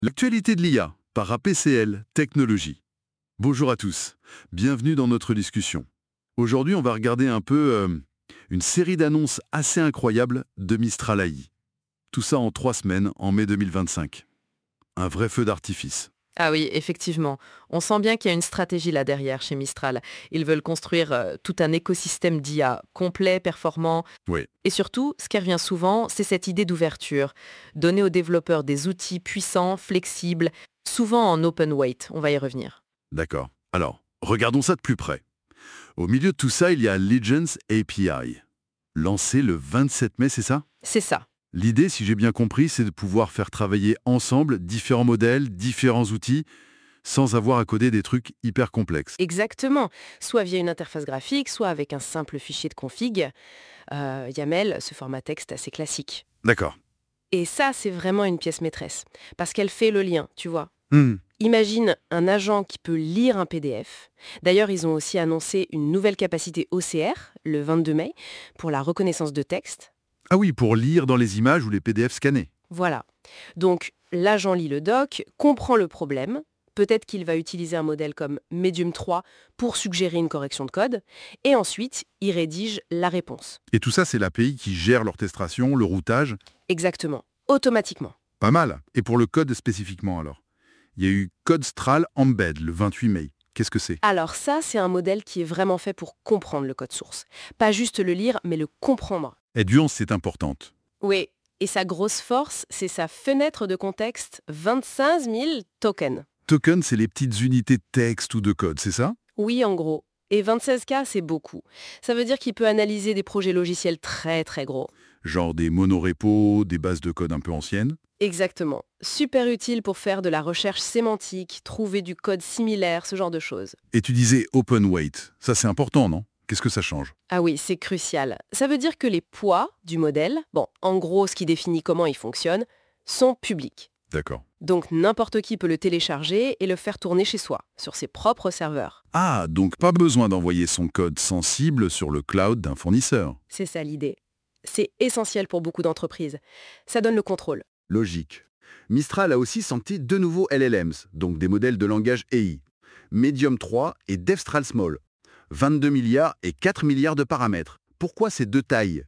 L'actualité de l'IA par APCL Technologies. Bonjour à tous, bienvenue dans notre discussion. Aujourd'hui, on va regarder un peu une série d'annonces assez incroyables de Mistral AI. Tout ça en 3 semaines, en mai 2025. Un vrai feu d'artifice. Ah oui, effectivement. On sent bien qu'il y a une stratégie là derrière chez Mistral. Ils veulent construire tout un écosystème d'IA complet, performant. Oui, Et surtout, ce qui revient souvent, c'est cette idée d'ouverture. Donner aux développeurs des outils puissants, flexibles, souvent en open weight. On va y revenir. d'accord. Alors, regardons ça de plus près. Au milieu de tout ça, il y a Legends API. Lancé le 27 mai, c'est ça? C'est ça. L'idée, si j'ai bien compris, c'est de pouvoir faire travailler ensemble différents modèles, différents outils, sans avoir à coder des trucs hyper complexes. Exactement. Soit via une interface graphique, soit avec un simple fichier de config. YAML, ce format texte assez classique. D'accord. Et ça, c'est vraiment une pièce maîtresse. Parce qu'elle fait le lien, tu vois. Hmm. Imagine un agent qui peut lire un PDF. D'ailleurs, ils ont aussi annoncé une nouvelle capacité OCR, le 22 mai, pour la reconnaissance de texte. Ah oui, pour lire dans les images ou les PDF scannés. Voilà. Donc, l'agent lit le doc, comprend le problème. Peut-être qu'il va utiliser un modèle comme Medium 3 pour suggérer une correction de code. Et ensuite, il rédige la réponse. Et tout ça, c'est l'API qui gère l'orchestration, le routage. Exactement. Automatiquement. Pas mal. Et pour le code spécifiquement alors? Il y a eu CodeStral Embed le 28 mai. Qu'est-ce que c'est? Alors ça, c'est un modèle qui est vraiment fait pour comprendre le code source. Pas juste le lire, mais le comprendre. Et nuance, c'est importante. Oui, et sa grosse force, c'est sa fenêtre de contexte 25 000 tokens. Token, c'est les petites unités de texte ou de code, c'est ça? Oui, en gros. Et 26K, c'est beaucoup. Ça veut dire qu'il peut analyser des projets logiciels très très gros. Genre des monorepos, des bases de code un peu anciennes. Exactement. Super utile pour faire de la recherche sémantique, trouver du code similaire, ce genre de choses. Et tu disais open weight. Ça, c'est important, non? Qu'est-ce que ça change? Ah oui, c'est crucial. Ça veut dire que les poids du modèle, bon, en gros, ce qui définit comment il fonctionne, sont publics. D'accord. Donc n'importe qui peut le télécharger et le faire tourner chez soi, sur ses propres serveurs. Ah, donc pas besoin d'envoyer son code sensible sur le cloud d'un fournisseur. C'est ça l'idée. C'est essentiel pour beaucoup d'entreprises. Ça donne le contrôle. Logique. Mistral a aussi sorti 2 nouveaux LLMs, donc des modèles de langage AI. Medium 3 et Devstral Small. 22 milliards et 4 milliards de paramètres. Pourquoi ces 2 tailles?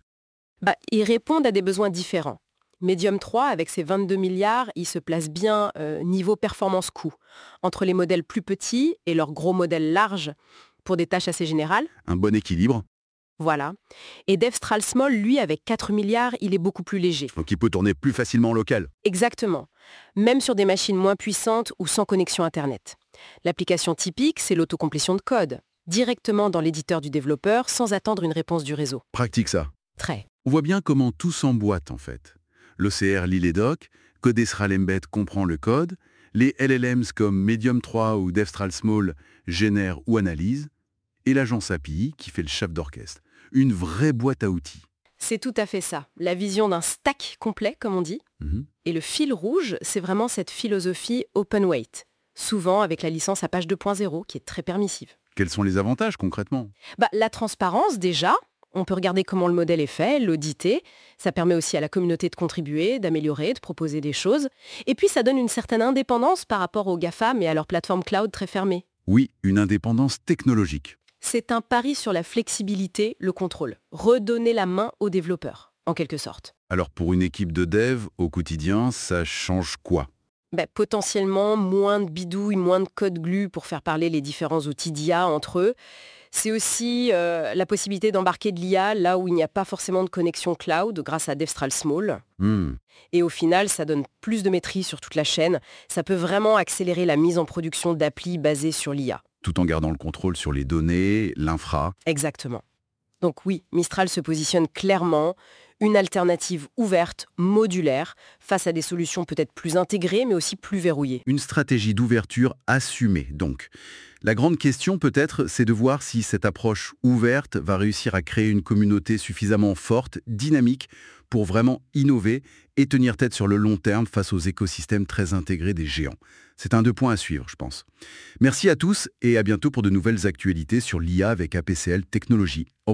Ils répondent à des besoins différents. Medium 3, avec ses 22 milliards, il se place bien niveau performance-coût, entre les modèles plus petits et leurs gros modèles larges, pour des tâches assez générales. Un bon équilibre, Voilà. Et Devstral Small, lui, avec 4 milliards, il est beaucoup plus léger. donc il peut tourner plus facilement en local. Exactement. Même sur des machines moins puissantes ou sans connexion Internet. L'application typique, c'est l'autocomplétion de code, directement dans l'éditeur du développeur, sans attendre une réponse du réseau. Pratique ça. Très. On voit bien comment tout s'emboîte en fait. L'OCR lit les docs, CodeStral Embed comprend le code, les LLMs comme Medium 3 ou Devstral Small génèrent ou analysent, et l'agence API qui fait le chef d'orchestre. Une vraie boîte à outils. C'est tout à fait ça. La vision d'un stack complet, comme on dit. Mhm. Et le fil rouge, c'est vraiment cette philosophie open weight, souvent avec la licence à page 2.0 qui est très permissive. Quels sont les avantages concrètement? La transparence déjà, on peut regarder comment le modèle est fait, l'auditer, ça permet aussi à la communauté de contribuer, d'améliorer, de proposer des choses, et puis ça donne une certaine indépendance par rapport aux GAFAM et à leurs plateformes cloud très fermées. Oui, une indépendance technologique. C'est un pari sur la flexibilité, le contrôle, redonner la main aux développeurs, en quelque sorte. Alors pour une équipe de dev, au quotidien, ça change quoi? Potentiellement moins de bidouilles, moins de code glue pour faire parler les différents outils d'IA entre eux. C'est aussi la possibilité d'embarquer de l'IA là où il n'y a pas forcément de connexion cloud grâce à Devstral Small. Et au final, ça donne plus de maîtrise sur toute la chaîne. Ça peut vraiment accélérer la mise en production d'applis basées sur l'IA. Tout en gardant le contrôle sur les données, l'infra. Exactement. Donc oui, Mistral se positionne clairement, une alternative ouverte, modulaire, face à des solutions peut-être plus intégrées, mais aussi plus verrouillées. Une stratégie d'ouverture assumée, donc. La grande question, peut-être, c'est de voir si cette approche ouverte va réussir à créer une communauté suffisamment forte, dynamique, pour vraiment innover et tenir tête sur le long terme face aux écosystèmes très intégrés des géants. C'est un 2 points à suivre, je pense. Merci à tous et à bientôt pour de nouvelles actualités sur l'IA avec APCL Technologies.